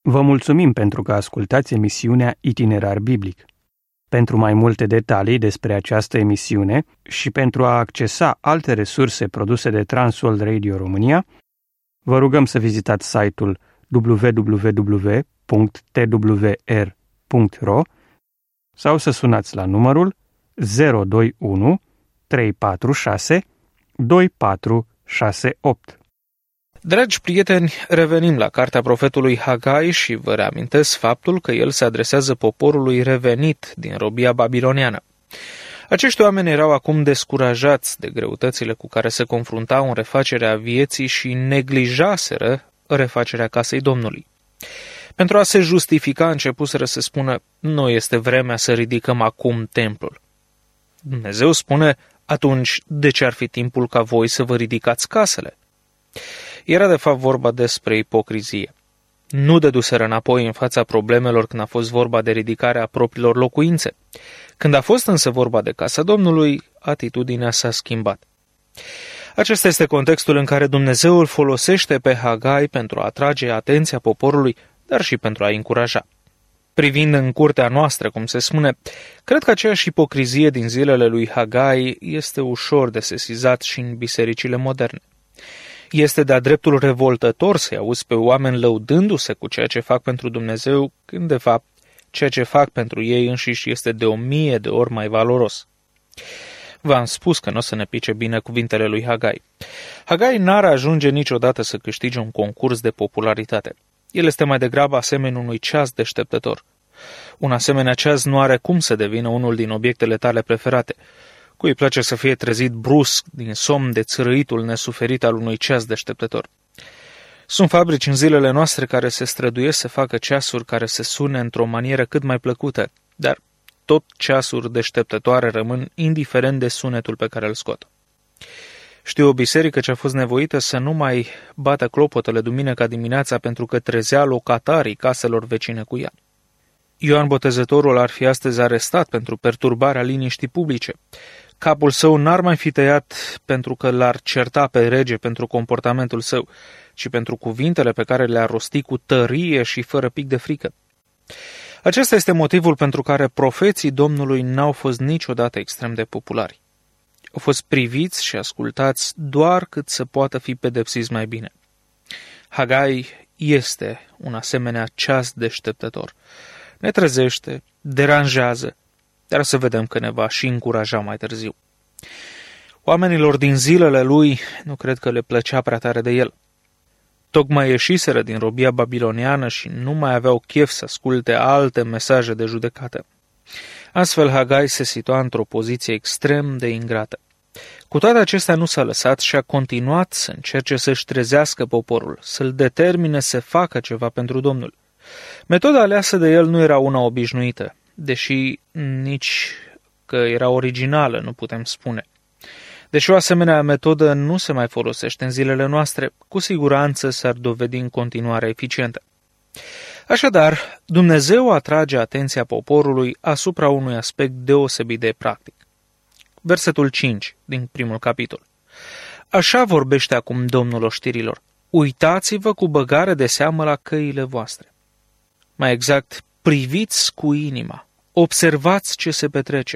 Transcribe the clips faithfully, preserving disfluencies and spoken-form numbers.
Vă mulțumim pentru că ascultați emisiunea Itinerar Biblic. Pentru mai multe detalii despre această emisiune și pentru a accesa alte resurse produse de Transworld Radio România, vă rugăm să vizitați site-ul w w w punct t w r punct r o sau să sunați la numărul zero doi unu trei patru șase doi patru șase opt. Dragi prieteni, revenim la cartea profetului Hagai și vă reamintesc faptul că el se adresează poporului revenit din robia babiloniană. Acești oameni erau acum descurajați de greutățile cu care se confruntau în refacerea vieții și neglijaseră refacerea casei Domnului. Pentru a se justifica, începuseră să spună, nu este vremea să ridicăm acum templul. Dumnezeu spune, atunci de ce ar fi timpul ca voi să vă ridicați casele? Era de fapt vorba despre ipocrizie. Nu dăduseră înapoi în fața problemelor când a fost vorba de ridicarea propriilor locuințe. Când a fost însă vorba de casa Domnului, atitudinea s-a schimbat. Acesta este contextul în care Dumnezeu îl folosește pe Hagai pentru a atrage atenția poporului, dar și pentru a-i încuraja. Privind în curtea noastră, cum se spune, cred că aceeași ipocrizie din zilele lui Hagai este ușor de sesizat și în bisericile moderne. Este de-a dreptul revoltător să-i auzi pe oameni lăudându-se cu ceea ce fac pentru Dumnezeu, când de fapt ceea ce fac pentru ei înșiși este de o mie de ori mai valoros. V-am spus că nu o să ne pice bine cuvintele lui Hagai. Hagai n-ar ajunge niciodată să câștige un concurs de popularitate. El este mai degrabă asemenea unui ceas deșteptător. Un asemenea ceas nu are cum să devină unul din obiectele tale preferate. Cui îi place să fie trezit brusc din somn de țărâitul nesuferit al unui ceas deșteptător. Sunt fabrici în zilele noastre care se străduiesc să facă ceasuri care se sune într-o manieră cât mai plăcută, dar tot ceasuri deșteptătoare rămân indiferent de sunetul pe care îl scot. Știu o biserică ce a fost nevoită să nu mai bată clopotele duminica dimineața pentru că trezea locatarii caselor vecine cu ea. Ioan Botezătorul ar fi astăzi arestat pentru perturbarea liniștii publice. Capul său n-ar mai fi tăiat pentru că l-ar certa pe rege pentru comportamentul său, ci pentru cuvintele pe care le-a rostit cu tărie și fără pic de frică. Acesta este motivul pentru care profeții Domnului n-au fost niciodată extrem de populari. Au fost priviți și ascultați doar cât să poată fi pedepsiți mai bine. Hagai este un asemenea ceas deșteptător. Ne trezește, deranjează, dar să vedem că ne va și încuraja mai târziu. Oamenilor din zilele lui nu cred că le plăcea prea tare de el. Tocmai ieșiseră din robia babiloniană și nu mai aveau chef să asculte alte mesaje de judecată. Astfel Hagai se situa într-o poziție extrem de ingrată. Cu toate acestea nu s-a lăsat și a continuat să încerce să-și trezească poporul, să-l determine să facă ceva pentru Domnul. Metoda aleasă de el nu era una obișnuită, deși nici că era originală, nu putem spune. Deși o asemenea metodă nu se mai folosește în zilele noastre, cu siguranță s-ar dovedi în continuare eficientă. Așadar, Dumnezeu atrage atenția poporului asupra unui aspect deosebit de practic. Versetul cinci din primul capitol. Așa vorbește acum Domnul oștirilor. Uitați-vă cu băgare de seamă la căile voastre. Mai exact, priviți cu inima, observați ce se petrece.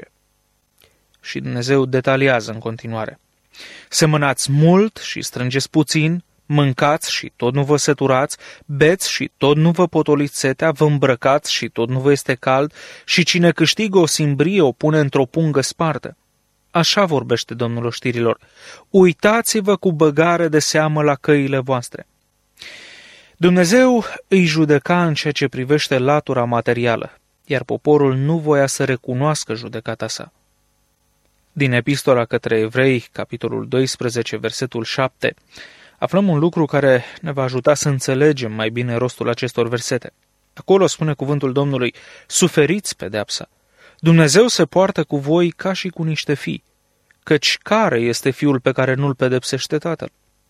Și Dumnezeu detaliază în continuare. Semănați mult și strângeți puțin, mâncați și tot nu vă săturați, beți și tot nu vă potoliți setea, vă îmbrăcați și tot nu vă este cald, și cine câștigă o simbrie o pune într-o pungă spartă. Așa vorbește Domnul oștirilor. Uitați-vă cu băgare de seamă la căile voastre. Dumnezeu îi judeca în ceea ce privește latura materială, iar poporul nu voia să recunoască judecata sa. Din Epistola către Evrei, capitolul doisprezece, versetul șapte, aflăm un lucru care ne va ajuta să înțelegem mai bine rostul acestor versete. Acolo spune cuvântul Domnului, suferiți pedeapsa. Dumnezeu se poartă cu voi ca și cu niște fii, căci care este fiul pe care nu-l pedepsește tatăl?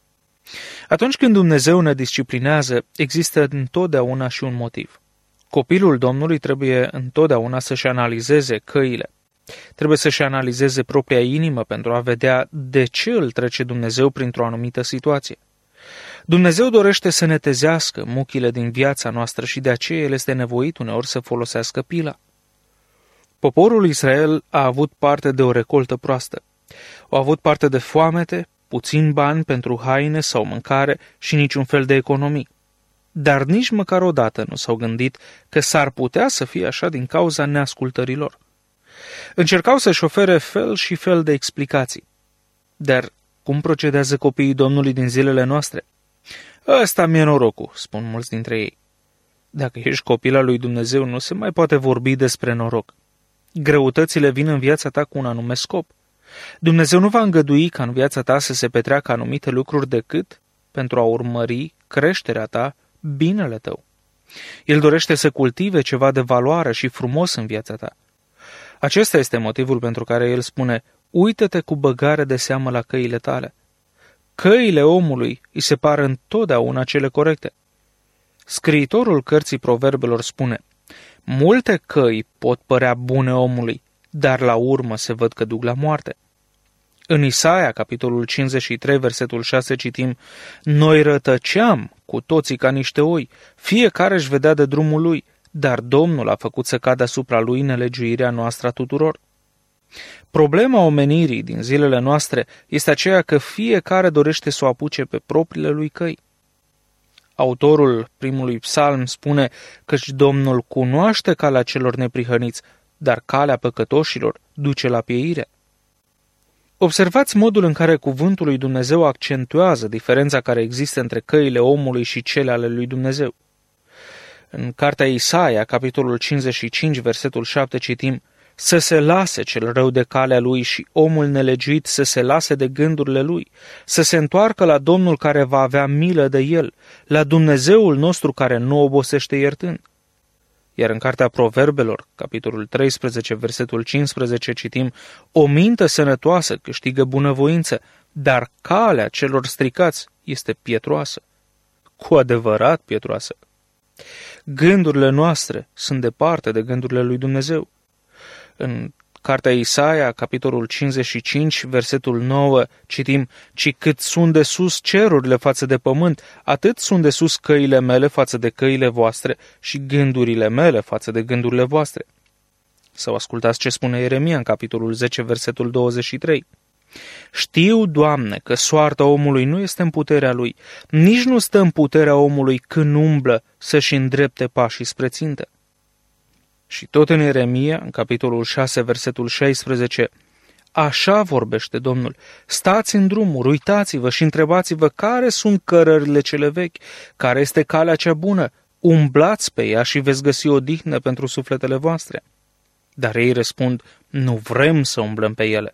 Atunci când Dumnezeu ne disciplinează, există întotdeauna și un motiv. Copilul Domnului trebuie întotdeauna să-și analizeze căile. Trebuie să-și analizeze propria inimă pentru a vedea de ce îl trece Dumnezeu printr-o anumită situație. Dumnezeu dorește să netezească muchile din viața noastră și de aceea El este nevoit uneori să folosească pila. Poporul Israel a avut parte de o recoltă proastă. Au avut parte de foamete, puțin bani pentru haine sau mâncare și niciun fel de economii. Dar nici măcar odată nu s-au gândit că s-ar putea să fie așa din cauza neascultărilor. Încercau să-și ofere fel și fel de explicații. Dar cum procedează copiii Domnului din zilele noastre? Ăsta mi-e norocul, spun mulți dintre ei. Dacă ești copil al lui Dumnezeu, nu se mai poate vorbi despre noroc. Greutățile vin în viața ta cu un anume scop. Dumnezeu nu va îngădui ca în viața ta să se petreacă anumite lucruri decât pentru a urmări creșterea ta, binele tău. El dorește să cultive ceva de valoare și frumos în viața ta. Acesta este motivul pentru care El spune, uită-te cu băgare de seamă la căile tale. Căile omului îi se par întotdeauna cele corecte. Scriitorul cărții Proverbelor spune, multe căi pot părea bune omului, dar la urmă se văd că duc la moarte. În Isaia, capitolul cincizeci și trei, versetul șase, citim, noi rătăceam cu toții ca niște oi, fiecare își vedea de drumul lui, dar Domnul a făcut să cadă asupra lui nelegiuirea noastră a tuturor. Problema omenirii din zilele noastre este aceea că fiecare dorește să o apuce pe propriile lui căi. Autorul primului psalm spune căci Domnul cunoaște calea celor neprihăniți, dar calea păcătoșilor duce la pieire. Observați modul în care cuvântul lui Dumnezeu accentuează diferența care există între căile omului și cele ale lui Dumnezeu. În cartea Isaia, capitolul cincizeci și cinci, versetul șapte, citim, să se lase cel rău de calea lui și omul nelegiuit să se lase de gândurile lui, să se întoarcă la Domnul care va avea milă de el, la Dumnezeul nostru care nu obosește iertând. Iar în cartea Proverbelor, capitolul treisprezece, versetul cincisprezece, citim, o minte sănătoasă câștigă bunăvoință, dar calea celor stricați este pietroasă. Cu adevărat pietroasă. Gândurile noastre sunt departe de gândurile lui Dumnezeu. În cartea Isaia, capitolul cincizeci și cinci, versetul nouă, citim, ci cât sunt de sus cerurile față de pământ, atât sunt de sus căile mele față de căile voastre și gândurile mele față de gândurile voastre. Sau ascultați ce spune Ieremia în capitolul zece, versetul douăzeci și trei. Știu, Doamne, că soarta omului nu este în puterea lui, nici nu stă în puterea omului când umblă să-și îndrepte pașii spre țintă. Și tot în Ieremia, în capitolul șase, versetul șaisprezece, așa vorbește Domnul, stați în drumuri, uitați-vă și întrebați-vă care sunt cărările cele vechi, care este calea cea bună, umblați pe ea și veți găsi odihnă pentru sufletele voastre. Dar ei răspund, nu vrem să umblăm pe ele.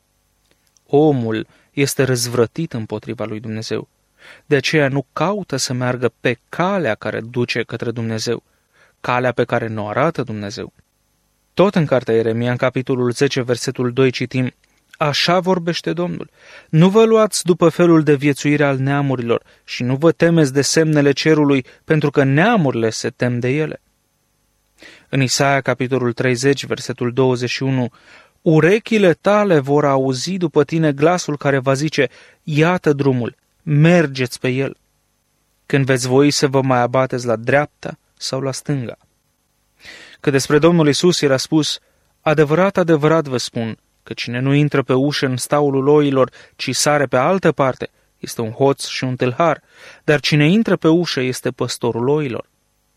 Omul este răzvrătit împotriva lui Dumnezeu, de aceea nu caută să meargă pe calea care duce către Dumnezeu, calea pe care ne-o arată Dumnezeu. Tot în cartea Ieremia, în capitolul zece, versetul doi, citim, așa vorbește Domnul, nu vă luați după felul de viețuire al neamurilor și nu vă temeți de semnele cerului, pentru că neamurile se tem de ele. În Isaia, capitolul treizeci, versetul douăzeci și unu, urechile tale vor auzi după tine glasul care va zice, iată drumul, mergeți pe el. Când veți voi să vă mai abateți la dreapta sau la stânga. Că despre Domnul Iisus era spus, adevărat, adevărat vă spun, că cine nu intră pe ușă în staulul oilor, ci sare pe altă parte, este un hoț și un tâlhar, dar cine intră pe ușă este păstorul oilor.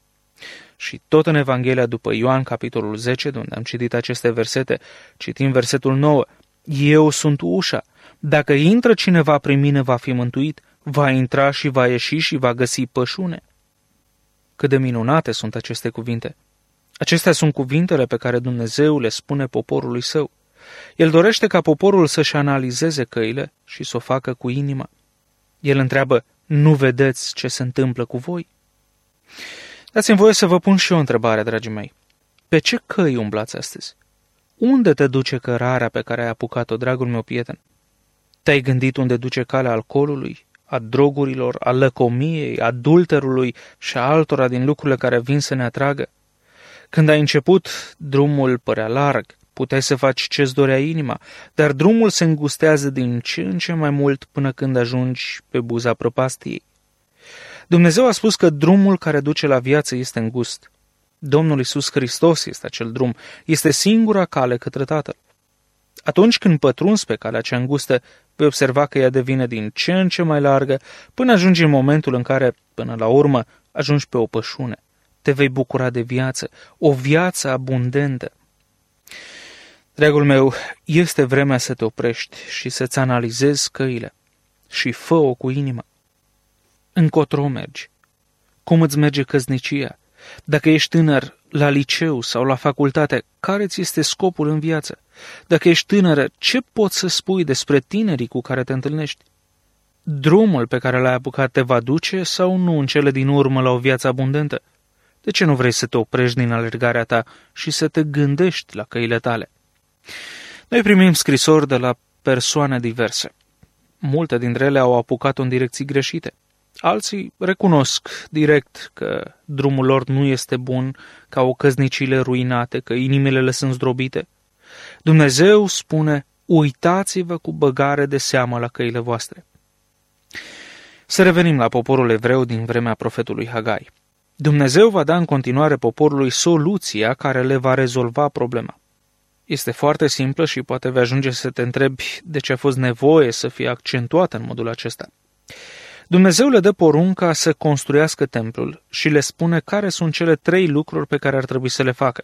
Și tot în Evanghelia după Ioan, capitolul zece, de unde am citit aceste versete, citim versetul nouă, eu sunt ușa, dacă intră cineva prin mine va fi mântuit, va intra și va ieși și va găsi pășune. Cât de minunate sunt aceste cuvinte! Acestea sunt cuvintele pe care Dumnezeu le spune poporului său. El dorește ca poporul să-și analizeze căile și să o facă cu inima. El întreabă, nu vedeți ce se întâmplă cu voi? Dați-mi voie să vă pun și eu o întrebare, dragii mei. Pe ce căi umblați astăzi? Unde te duce cărarea pe care ai apucat-o, dragul meu prieten? Te-ai gândit unde duce calea alcoolului, a drogurilor, a lăcomiei, adulterului și a altora din lucrurile care vin să ne atragă? Când ai început, drumul părea larg, puteai să faci ce-ți dorea inima, dar drumul se îngustează din ce în ce mai mult până când ajungi pe buza prăpastiei. Dumnezeu a spus că drumul care duce la viață este îngust. Domnul Iisus Hristos este acel drum, este singura cale către Tatăl. Atunci când pătrunzi pe calea cea îngustă, vei observa că ea devine din ce în ce mai largă, până ajungi în momentul în care, până la urmă, ajungi pe o pășune. Te vei bucura de viață, o viață abundentă. Dragul meu, este vremea să te oprești și să-ți analizezi căile și fă-o cu inima. Încotro mergi? Cum îți merge căsnicia? Dacă ești tânăr, la liceu sau la facultate, care ți este scopul în viață? Dacă ești tânără, ce poți să spui despre tinerii cu care te întâlnești? Drumul pe care l-ai apucat te va duce sau nu în cele din urmă la o viață abundentă? De ce nu vrei să te oprești din alergarea ta și să te gândești la căile tale? Noi primim scrisori de la persoane diverse. Multe dintre ele au apucat-o în direcții greșite. Alții recunosc direct că drumul lor nu este bun, că au căsnicile ruinate, că inimile le sunt zdrobite. Dumnezeu spune, uitați-vă cu băgare de seamă la căile voastre. Să revenim la poporul evreu din vremea profetului Hagai. Dumnezeu va da în continuare poporului soluția care le va rezolva problema. Este foarte simplă și poate vei ajunge să te întrebi de ce a fost nevoie să fie accentuată în modul acesta. Dumnezeu le dă porunca să construiască templul și le spune care sunt cele trei lucruri pe care ar trebui să le facă.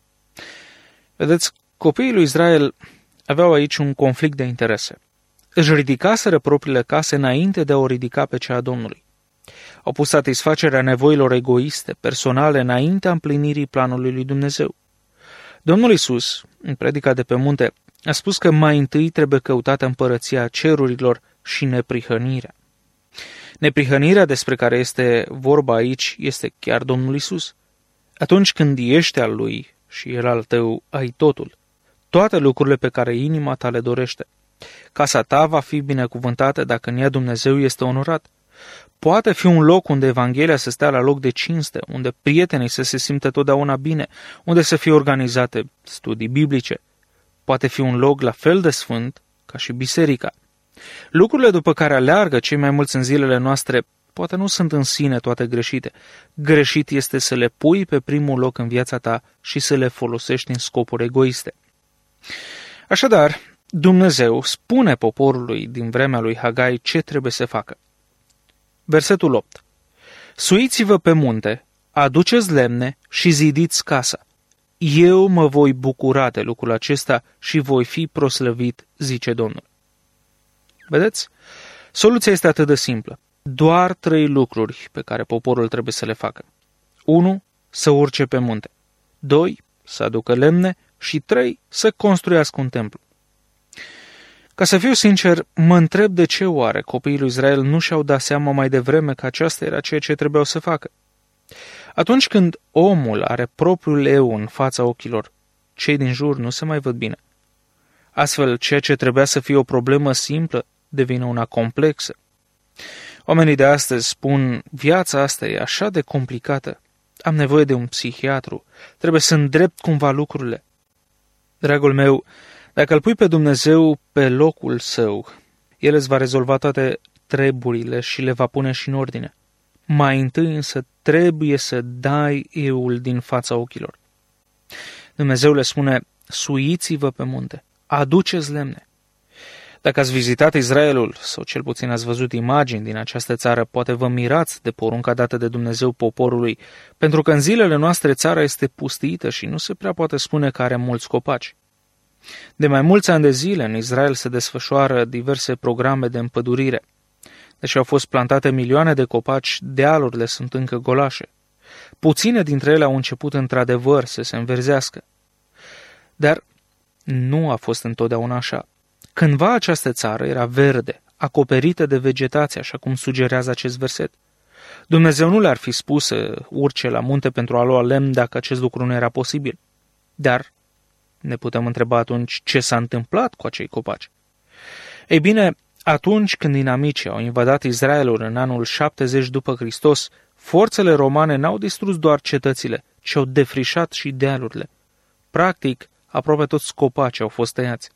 Vedeți, copiii lui Israel aveau aici un conflict de interese. Își ridicaseră propriile case înainte de a o ridica pe cea a Domnului. Au pus satisfacerea nevoilor egoiste, personale, înaintea împlinirii planului lui Dumnezeu. Domnul Iisus, în predica de pe munte, a spus că mai întâi trebuie căutată împărăția cerurilor și neprihănirea. Neprihănirea despre care este vorba aici este chiar Domnul Iisus. Atunci când ești al Lui și El al tău, ai totul. Toate lucrurile pe care inima ta le dorește. Casa ta va fi binecuvântată dacă în ea Dumnezeu este onorat. Poate fi un loc unde Evanghelia să stea la loc de cinste, unde prietenii să se simtă totdeauna bine, unde să fie organizate studii biblice. Poate fi un loc la fel de sfânt ca și biserica. Lucrurile după care aleargă cei mai mulți în zilele noastre poate nu sunt în sine toate greșite. Greșit este să le pui pe primul loc în viața ta și să le folosești în scopuri egoiste. Așadar, Dumnezeu spune poporului din vremea lui Hagai ce trebuie să facă. Versetul opt. Suiți-vă pe munte, aduceți lemne și zidiți casa. Eu mă voi bucura de lucrul acesta și voi fi proslăvit, zice Domnul. Vedeți? Soluția este atât de simplă. Doar trei lucruri pe care poporul trebuie să le facă. unu. Să urce pe munte. doi. Să aducă lemne. Și trei. Să construiască un templu. Ca să fiu sincer, mă întreb de ce oare copiii lui Israel nu și-au dat seama mai devreme că aceasta era ceea ce trebuiau să facă. Atunci când omul are propriul eu în fața ochilor, cei din jur nu se mai văd bine. Astfel, ceea ce trebuia să fie o problemă simplă devine una complexă. Oamenii de astăzi spun, viața asta e așa de complicată, am nevoie de un psihiatru, trebuie să îndrept cumva lucrurile. Dragul meu, dacă îl pui pe Dumnezeu pe locul său, El îți va rezolva toate treburile și le va pune și în ordine. Mai întâi însă trebuie să dai euul din fața ochilor. Dumnezeu le spune, suiți-vă pe munte, aduceți lemne. Dacă ați vizitat Israelul, sau cel puțin ați văzut imagini din această țară, poate vă mirați de porunca dată de Dumnezeu poporului, pentru că în zilele noastre țara este pustită și nu se prea poate spune că are mulți copaci. De mai mulți ani de zile în Israel se desfășoară diverse programe de împădurire. Deși au fost plantate milioane de copaci, dealurile sunt încă golașe. Puține dintre ele au început într-adevăr să se înverzească. Dar nu a fost întotdeauna așa. Cândva această țară era verde, acoperită de vegetație, așa cum sugerează acest verset. Dumnezeu nu le-ar fi spus să urce la munte pentru a lua lemn dacă acest lucru nu era posibil. Dar ne putem întreba atunci ce s-a întâmplat cu acei copaci. Ei bine, atunci când inamicii au invadat Israelul în anul șaptezeci după Hristos, forțele romane n-au distrus doar cetățile, ci au defrișat și dealurile. Practic, aproape toți copacii au fost tăiați.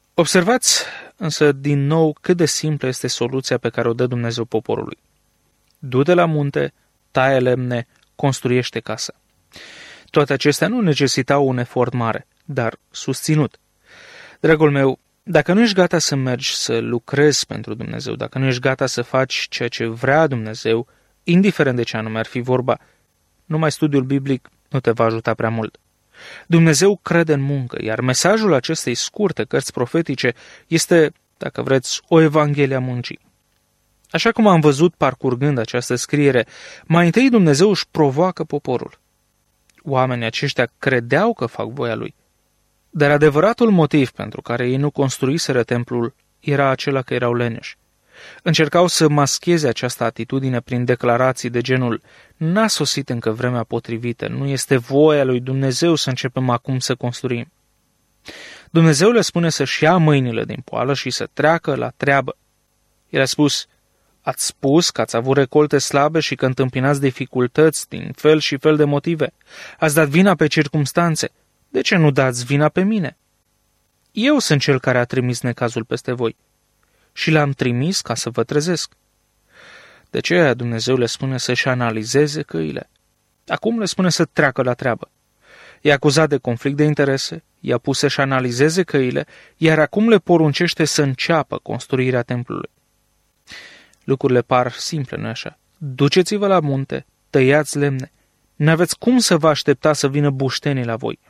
Observați însă din nou cât de simplă este soluția pe care o dă Dumnezeu poporului. du-te la munte, taie lemne, construiește casa. Toate acestea nu necesitau un efort mare, dar susținut. Dragul meu, dacă nu ești gata să mergi să lucrezi pentru Dumnezeu, dacă nu ești gata să faci ceea ce vrea Dumnezeu, indiferent de ce anume ar fi vorba, numai studiul biblic nu te va ajuta prea mult. Dumnezeu crede în muncă, iar mesajul acestei scurte cărți profetice este, dacă vreți, o evanghelie a muncii. Așa cum am văzut parcurgând această scriere, mai întâi Dumnezeu își provoacă poporul. Oamenii aceștia credeau că fac voia lui, dar adevăratul motiv pentru care ei nu construiseră templul era acela că erau leneși. Încercau să mascheze această atitudine prin declarații de genul: n-a sosit încă vremea potrivită, nu este voia lui Dumnezeu să începem acum să construim. Dumnezeu le spune să-și ia mâinile din poală și să treacă la treabă. El a spus: ați spus că ați avut recolte slabe și că întâmpinați dificultăți din fel și fel de motive. Ați dat vina pe circumstanțe. De ce nu dați vina pe mine? Eu sunt cel care a trimis necazul peste voi și l-am trimis ca să vă trezesc. De aceea Dumnezeu le spune să-și analizeze căile. Acum le spune să treacă la treabă. I-a acuzat de conflict de interese, i-a pus să-și analizeze căile, iar acum le poruncește să înceapă construirea templului. Lucrurile par simple, nu așa? Duceți-vă la munte, tăiați lemne. N-aveți cum să vă aștepta să vină buștenii la voi.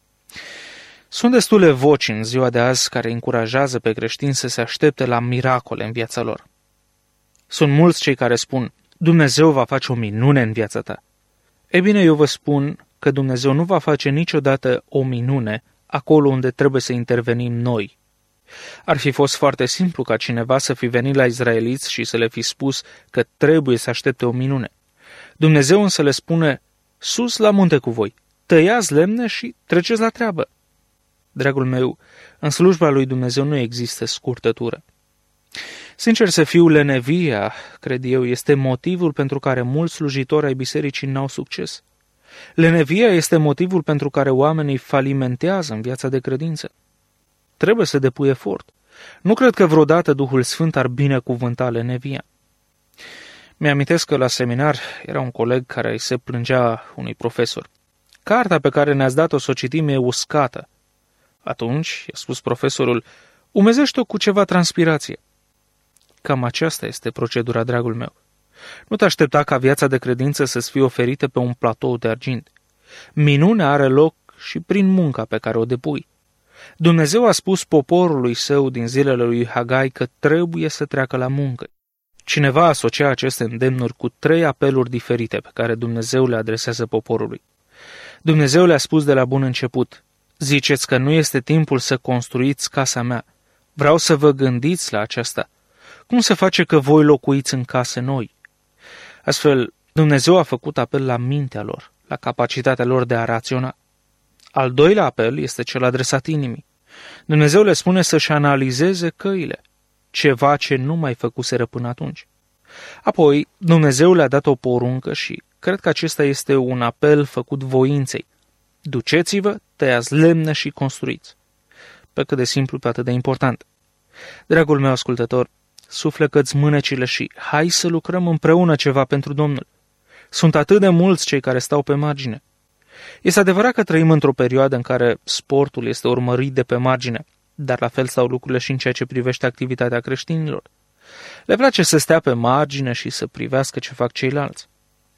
Sunt destule voci în ziua de azi care încurajează pe creștini să se aștepte la miracole în viața lor. Sunt mulți cei care spun: Dumnezeu va face o minune în viața ta. Ei bine, eu vă spun că Dumnezeu nu va face niciodată o minune acolo unde trebuie să intervenim noi. Ar fi fost foarte simplu ca cineva să fi venit la izraeliți și să le fi spus că trebuie să aștepte o minune. Dumnezeu însă le spune: sus la munte cu voi, tăiați lemne și treceți la treabă. Dragul meu, în slujba lui Dumnezeu nu există scurtătură. Sincer să fiu, lenevia, cred eu, este motivul pentru care mulți slujitori ai bisericii n-au succes. Lenevia este motivul pentru care oamenii falimentează în viața de credință. Trebuie să depui efort. Nu cred că vreodată Duhul Sfânt ar binecuvânta lenevia. Mi-amintesc că la seminar era un coleg care îi se plângea unui profesor. Cartea pe care ne-ați dat-o să o citim e uscată. Atunci, i-a spus profesorul, umezește-o cu ceva transpirație. Cam aceasta este procedura, dragul meu. Nu te aștepta ca viața de credință să-ți fie oferită pe un platou de argint. Minunea are loc și prin munca pe care o depui. Dumnezeu a spus poporului său din zilele lui Hagai că trebuie să treacă la muncă. Cineva asocia aceste îndemnuri cu trei apeluri diferite pe care Dumnezeu le adresează poporului. Dumnezeu le-a spus de la bun început: ziceți că nu este timpul să construiți casa mea. Vreau să vă gândiți la aceasta. Cum se face că voi locuiți în case noi? Astfel, Dumnezeu a făcut apel la mintea lor, la capacitatea lor de a raționa. Al doilea apel este cel adresat inimii. Dumnezeu le spune să-și analizeze căile, ceva ce nu mai făcuseră până atunci. Apoi, Dumnezeu le-a dat o poruncă și cred că acesta este un apel făcut voinței. Duceți-vă, tăiați lemne și construiți. Pe cât de simplu, pe atât de important. Dragul meu ascultător, suflecă-ți mânecile și hai să lucrăm împreună ceva pentru Domnul. Sunt atât de mulți cei care stau pe margine. Este adevărat că trăim într-o perioadă în care sportul este urmărit de pe margine, dar la fel stau lucrurile și în ceea ce privește activitatea creștinilor. Le place să stea pe margine și să privească ce fac ceilalți.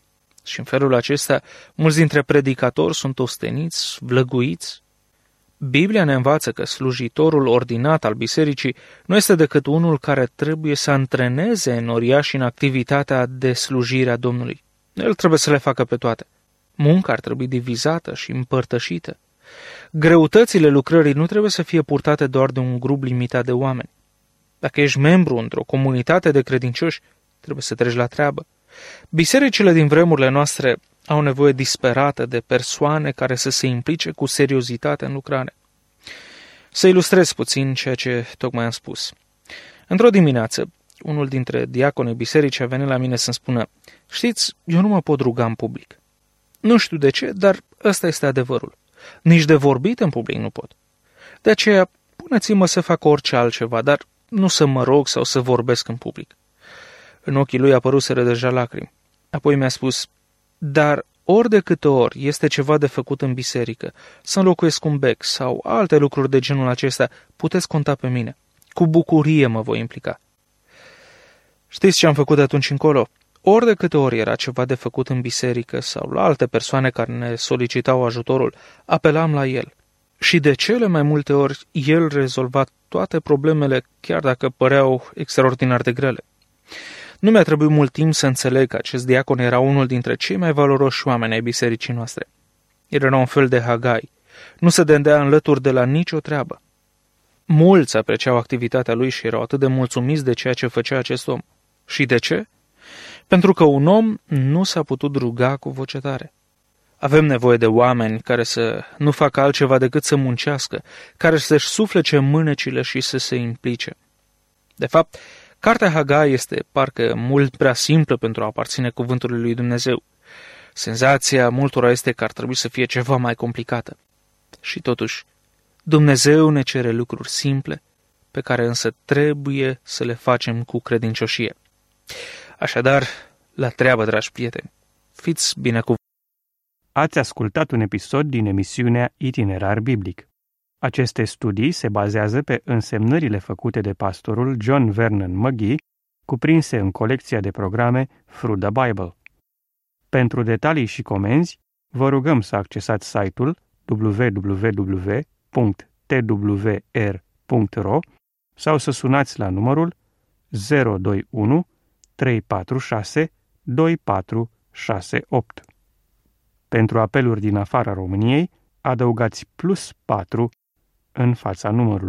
Și în felul acesta, mulți dintre predicatori sunt osteniți, vlăguiți. Biblia ne învață că slujitorul ordinat al bisericii nu este decât unul care trebuie să antreneze enoriași în activitatea de slujire a Domnului. El trebuie să le facă pe toate. Munca ar trebui divizată și împărtășită. Greutățile lucrării nu trebuie să fie purtate doar de un grup limitat de oameni. Dacă ești membru într-o comunitate de credincioși, trebuie să treci la treabă. Bisericile din vremurile noastre au nevoie disperată de persoane care să se implice cu seriozitate în lucrare. Să ilustrez puțin ceea ce tocmai am spus. Într-o dimineață, unul dintre diaconii bisericii a venit la mine să-mi spună: știți, eu nu mă pot ruga în public. Nu știu de ce, dar ăsta este adevărul. Nici de vorbit în public nu pot. De aceea, puneți-mă să fac orice altceva, dar nu să mă rog sau să vorbesc în public. În ochii lui apăruseră deja lacrimi. Apoi mi-a spus, dar ori de câte ori este ceva de făcut în biserică, să înlocuiesc un bec sau alte lucruri de genul acesta, puteți conta pe mine. Cu bucurie mă voi implica. Știți ce am făcut de atunci încolo? Ori de câte ori era ceva de făcut în biserică sau la alte persoane care ne solicitau ajutorul, apelam la el. Și de cele mai multe ori, el rezolva toate problemele, chiar dacă păreau extraordinar de grele. Nu mi-a trebuit mult timp să înțeleg că acest diacon era unul dintre cei mai valoroși oameni ai bisericii noastre. El era un fel de Hagai. Nu se dădea în lături de la nicio treabă. Mulți apreciau activitatea lui și erau atât de mulțumiți de ceea ce făcea acest om. Și de ce? Pentru că un om nu s-a putut ruga cu voce tare. Avem nevoie de oameni care să nu facă altceva decât să muncească, care să-și suflece mânecile și să se implice. De fapt, cartea Hagai este parcă mult prea simplă pentru a aparține cuvântului lui Dumnezeu. Senzația multora este că ar trebui să fie ceva mai complicată. Și totuși, Dumnezeu ne cere lucruri simple, pe care însă trebuie să le facem cu credincioșie. Așadar, la treabă, dragi prieteni, fiți binecuvântați! Ați ascultat un episod din emisiunea Itinerar Biblic. Aceste studii se bazează pe însemnările făcute de pastorul John Vernon McGee, cuprinse în colecția de programe Through the Bible. Pentru detalii și comenzi, vă rugăm să accesați site-ul w w w punct t w r punct r o sau să sunați la numărul zero doi unu trei patru șase doi patru șase opt. Pentru apeluri din afara României, adăugați plus patru în fața numărului.